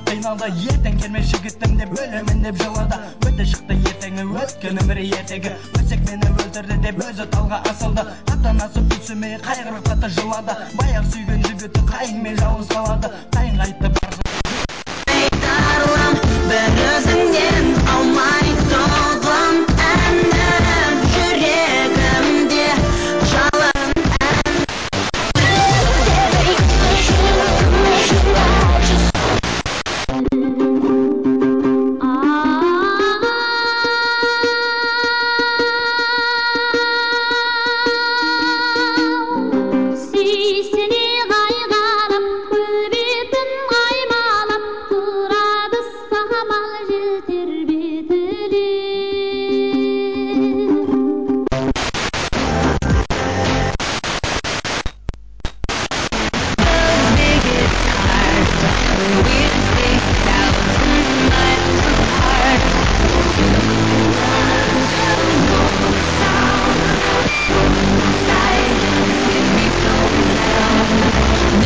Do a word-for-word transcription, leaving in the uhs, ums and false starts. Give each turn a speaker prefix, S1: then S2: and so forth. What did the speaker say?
S1: қиналды ертең келмес жігітім деп өлемін деп жылады. Өте шықты ертеңі өткен өмірі ертегі, өсек мені өлтірді деп өзі талға асылды. Ата-анасы түсіме қайғырып қатты жылады. Баяқ сүйген жігіті қайыңмен жалғыз қалады. Қайын қайтты бар бір өзіңнен алмай соғым әнім жүрегімде жалын we